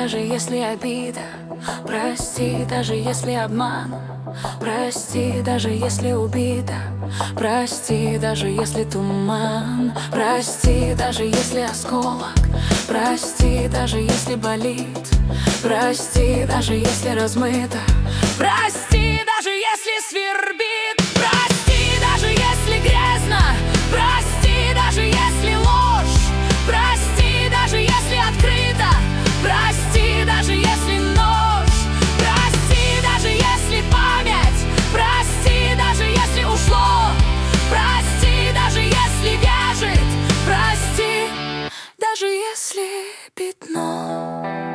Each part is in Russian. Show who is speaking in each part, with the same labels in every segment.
Speaker 1: даже если обида. Прости, даже если обман. Прости, даже если убита. Прости, даже если туман. Прости, даже если осколок. Прости, даже если болит. Прости, даже если размыто. Прости, даже если свербит. Прости, даже если грязно. Прости, даже если ложь. Прости, даже если открыто. Прости, даже если нож. Прости, даже если память. Прости, даже если ушло. Прости, даже если вяжет. Прости, даже если пятно.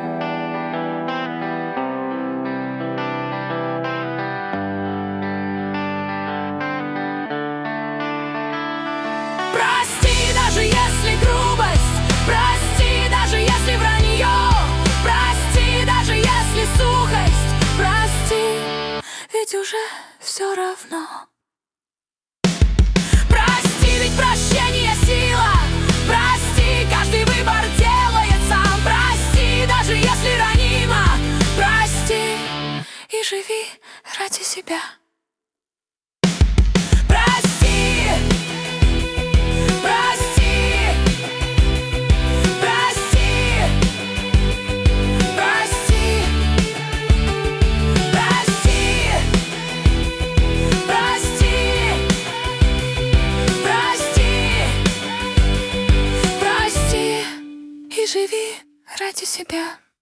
Speaker 1: Прости, даже если грубость. Прости, даже если вранье. Прости, даже если сухость. Прости, ведь уже все равно. Прости, ведь прощение сила. Прости, каждый выбор делает сам. Прости, даже если ранима. Прости и живи ради себя. И живи ради себя.